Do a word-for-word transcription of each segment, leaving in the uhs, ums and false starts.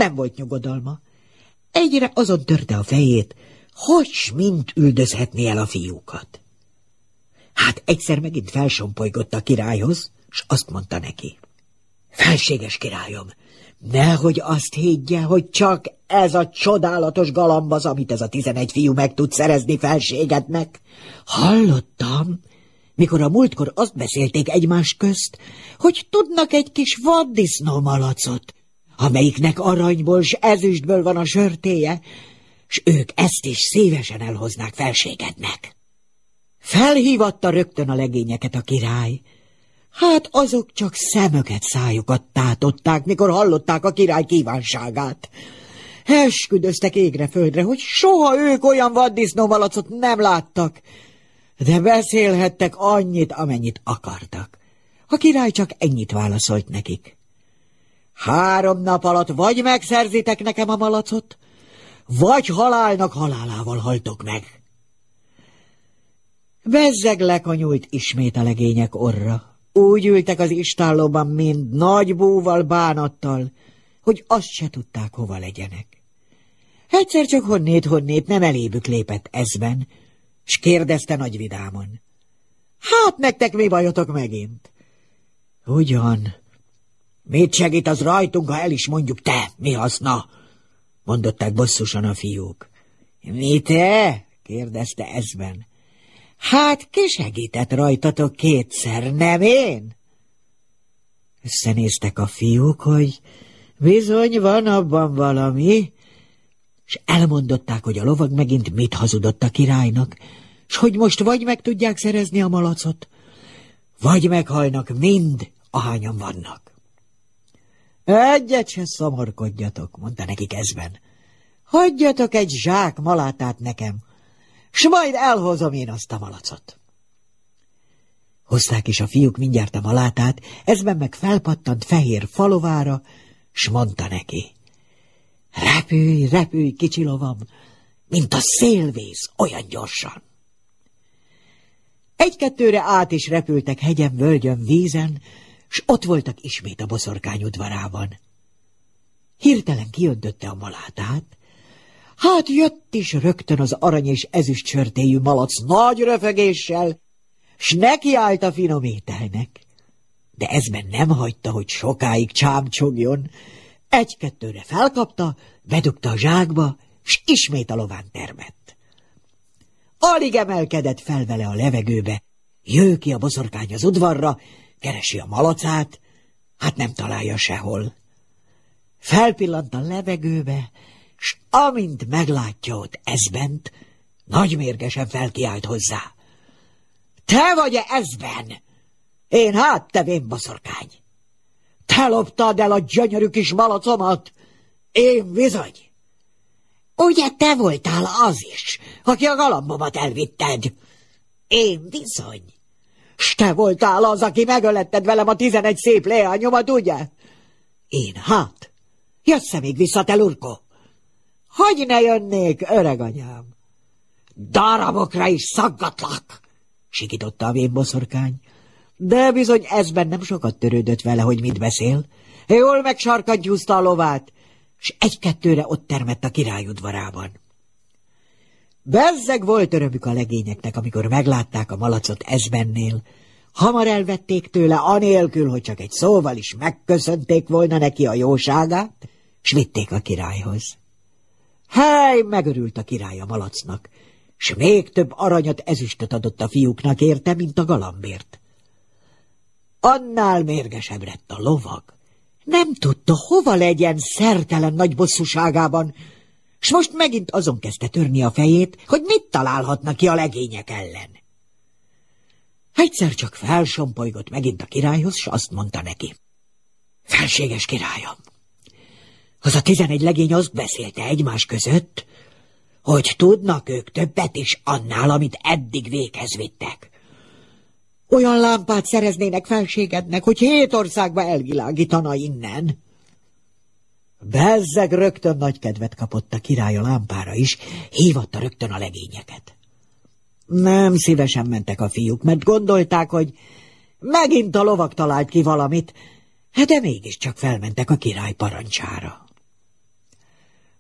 Nem volt nyugodalma. Egyre azon törte a fejét, hogy mint üldözhetné el a fiúkat. Hát egyszer megint felsompolygott a királyhoz, s azt mondta neki: felséges királyom, nehogy azt higgye, hogy csak ez a csodálatos galamb az, amit ez a tizenegy fiú meg tud szerezni felségednek. Hallottam, mikor a múltkor azt beszélték egymás közt, hogy tudnak egy kis vaddisznó malacot, amelyiknek aranyból s ezüstből van a sörtéje, s ők ezt is szívesen elhoznák felségednek. Felhívatta rögtön a legényeket a király. Hát azok csak szemöket, szájukat tátották, mikor hallották a király kívánságát. Esküdöztek égre földre, hogy soha ők olyan vaddisznó malacot nem láttak, de beszélhettek annyit, amennyit akartak. A király csak ennyit válaszolt nekik: három nap alatt vagy megszerzitek nekem a malacot, vagy halálnak halálával haltok meg. Bezzeg lekonyult ismét a legények orra. Úgy ültek az istállóban, mind nagy búval, bánattal, hogy azt se tudták, hova legyenek. Egyszer csak honnét-honnét nem elébük lépett ezben, s kérdezte nagy vidámon: hát nektek mi bajotok megint? Ugyan, mit segít az rajtunk, ha el is mondjuk, te, mi haszna? Mondották bosszusan a fiúk. Mi te? Kérdezte ezben. Hát ki segített rajtatok kétszer, nem én? Összenéztek a fiúk, hogy bizony van abban valami, s elmondották, hogy a lovag megint mit hazudott a királynak, s hogy most vagy meg tudják szerezni a malacot, vagy meghalnak mind, ahányan vannak. Egyet se szomorkodjatok, mondta nekik ezben. Hagyjatok egy zsák malátát nekem, s majd elhozom én azt a malacot. Hozták is a fiúk mindjárt a malátát, ezben meg felpattant fehér falovára, s mondta neki: repülj, repülj, kicsi lovam, mint a szélvész, olyan gyorsan. Egy-kettőre át is repültek hegyen, völgyön, vízen, s ott voltak ismét a boszorkány udvarában. Hirtelen kiöntötte a malátát, hát jött is rögtön az arany és ezüst sörtéjű malac nagy röfögéssel, s nekiállt a finom ételnek. De ezben nem hagyta, hogy sokáig csámcsogjon. Egy-kettőre felkapta, bedugta a zsákba, s ismét a lován termett. Alig emelkedett fel vele a levegőbe, jő ki a boszorkány az udvarra, keresi a malacát, hát nem találja sehol. Felpillant a levegőbe, s amint meglátja ott ezbent, nagy mérgesen felkiált hozzá: te vagy-e ezben? Én hát, te vén boszorkány! Te loptad el a gyönyörű kis malacomat? Én bizony! Ugye te voltál az is, aki a galambomat elvitted? Én bizony! S te voltál az, aki megöletted velem a tizenegy szép leányomat, ugye? Én hát! Jössze még vissza, te lurkó! Hogy ne jönnék, öreg anyám? Darabokra is szaggatlak! Sikította a vén boszorkány. De bizony ezben nem sokat törődött vele, hogy mit beszél. Jól megsarkantyúzta a lovát, s egy-kettőre ott termett a király udvarában. Bezzeg volt örömük a legényeknek, amikor meglátták a malacot ezbennél. Hamar elvették tőle, anélkül, hogy csak egy szóval is megköszönték volna neki a jóságát, s vitték a királyhoz. Hely, megörült a király a malacnak, s még több aranyat, ezüstöt adott a fiúknak érte, mint a galambért. Annál mérgesebb lett a lovag. Nem tudta, hova legyen szertelen nagy bosszúságában, s most megint azon kezdte törni a fejét, hogy mit találhatna ki a legények ellen. Egyszer csak felsompolygott megint a királyhoz, s azt mondta neki: felséges királyom, az a tizenegy legény azt beszélte egymás között, hogy tudnak ők többet is annál, amit eddig véghez vittek. Olyan lámpát szereznének felségednek, hogy hét országba elvilágítana innen. Bezzeg rögtön nagy kedvet kapott a király a lámpára is, hívatta rögtön a legényeket. Nem szívesen mentek a fiúk, mert gondolták, hogy megint a lovag talált ki valamit, de mégiscsak felmentek a király parancsára.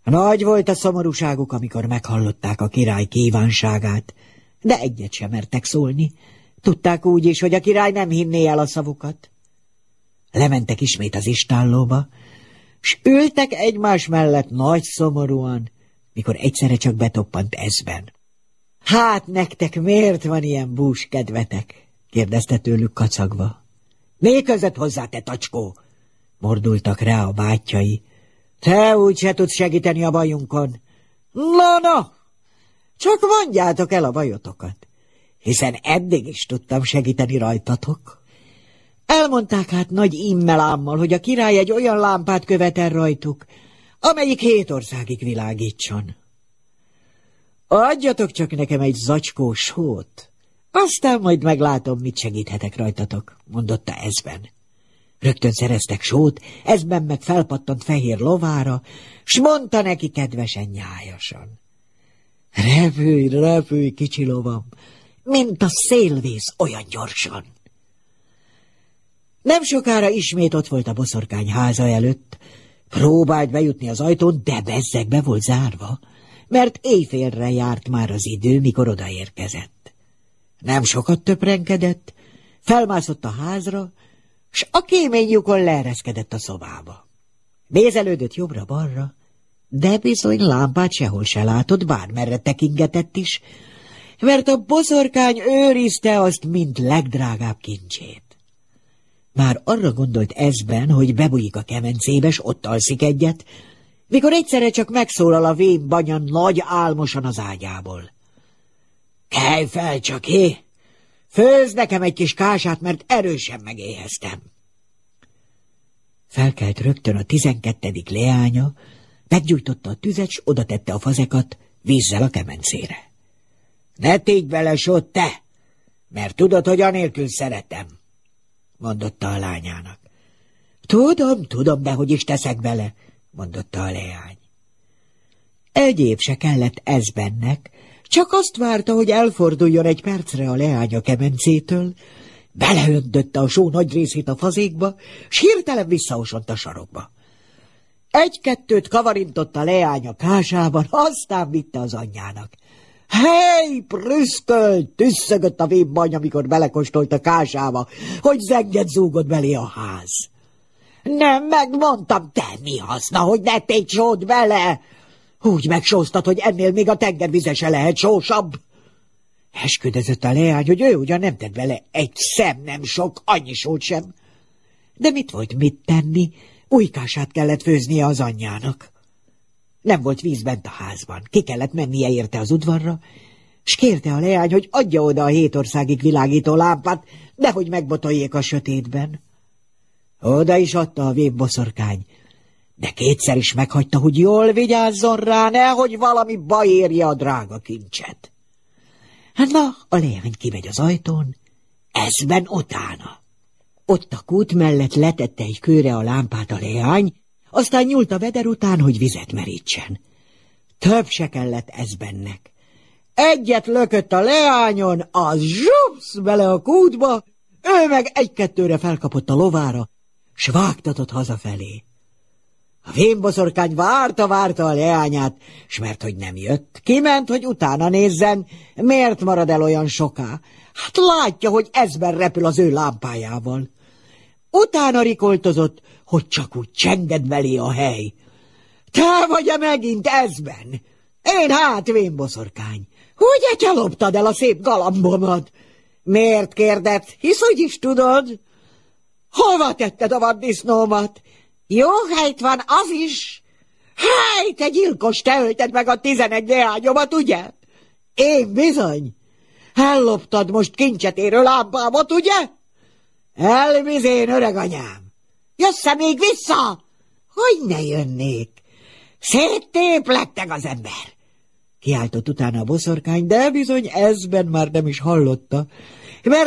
Nagy volt a szomorúságuk, amikor meghallották a király kívánságát, de egyet sem mertek szólni. Tudták úgy is, hogy a király nem hinné el a szavukat. Lementek ismét az istállóba, s ültek egymás mellett nagy szomorúan, mikor egyszerre csak betoppant Ezben. Hát nektek miért van ilyen bús kedvetek? Kérdezte tőlük kacagva. Mi között hozzá, te tacskó? Mordultak rá a bátyjai. Te úgy se tudsz segíteni a bajunkon. Na, na, csak mondjátok el a bajotokat, hiszen eddig is tudtam segíteni rajtatok. Elmondták hát nagy immelámmal, hogy a király egy olyan lámpát követel rajtuk, amelyik hét országig világítson. Adjatok csak nekem egy zacskó sót, aztán majd meglátom, mit segíthetek rajtatok, mondotta Ezben. Rögtön szereztek sót, Ezben meg felpattant fehér lovára, s mondta neki kedvesen, nyájasan. Repülj, repülj, kicsi lovam, mint a szélvész, olyan gyorsan. Nem sokára ismét ott volt a boszorkány háza előtt. Próbált bejutni az ajtón, de bezzeg be volt zárva, mert éjfélre járt már az idő, mikor odaérkezett. Nem sokat töprenkedett, felmászott a házra, s a kéményjukon leereszkedett a szobába. Nézelődött jobbra-balra, de bizony lámpát sehol se látott, bármerre tekingetett is, mert a boszorkány őrizte azt, mint legdrágább kincsét. Már arra gondolt Ezben, hogy bebújik a kemencébe, s ott alszik egyet, mikor egyszerre csak megszólal a vén banyan nagy álmosan az ágyából. Kelj fel csak, hé! Főzz nekem egy kis kását, mert erősen megéheztem. Felkelt rögtön a tizenkettedik leánya, meggyújtotta a tüzet, s oda tette a fazekat vízzel a kemencére. Ne tégy bele sót, te, mert tudod, hogy anélkül szeretem, mondotta a lányának. Tudom, tudom, de hogy is teszek bele, mondotta a leány. Egyéb se kellett Ezbennek, csak azt várta, hogy elforduljon egy percre a leány a kemencétől, beleöntötte a só nagy részét a fazékba, s hirtelen visszaosont a sarokba. Egy-kettőt kavarintott a leány a kásában, aztán vitte az anyjának. Hey, prüszkölt, tüsszögött a vénbany, amikor belekóstolt a kásába, hogy zenget zúgott belé a ház. Nem megmondtam, te mi haszna, hogy ne tégy sót bele? Úgy megsóztat, hogy ennél még a tengervize se lehet sósabb. Esküdözött a leány, hogy ő ugyan nem tett bele egy szem nem sok, annyi sót sem. De mit volt mit tenni? Új kását kellett főznie az anyjának. Nem volt víz bent a házban, ki kellett mennie érte az udvarra, s kérte a leány, hogy adja oda a hét országig világító lámpát, nehogy megbotoljék a sötétben. Oda is adta a vénboszorkány, de kétszer is meghagyta, hogy jól vigyázzon rá, nehogy valami baj érje a drága kincset. Na, a leány kimegy az ajtón, Ezben utána. Ott a kút mellett letette egy kőre a lámpát a leány, aztán nyúlt a veder után, hogy vizet merítsen. Több se kellett Ezbennek. Egyet lökött a leányon, az zsupsz bele a kútba, ő meg egy-kettőre felkapott a lovára, s vágtatott hazafelé. A vénboszorkány várta-várta a leányát, s mert hogy nem jött, kiment, hogy utána nézzen, miért marad el olyan soká. Hát látja, hogy Ezben repül az ő lámpájával. Utána rikoltozott, hogy csak úgy csenged belé a hely. Te vagy-e megint Ezben? Én hát, vénboszorkány. Ugye te loptad el a szép galambomat? Miért kérded? Hisz, hogy is tudod? Hova tetted a vaddisznómat? Jó helyt van az is. Háj, te gyilkos, te ölted meg a tizenegy leányomat, ugye? Én bizony. Elloptad most kincset érő lámpámat, ugye? Elvizén, öreg anyám. Jössze még vissza? Hogy ne jönnék? Széttéplettek az ember. Kiáltott utána a boszorkány, de bizony Ezben már nem is hallotta,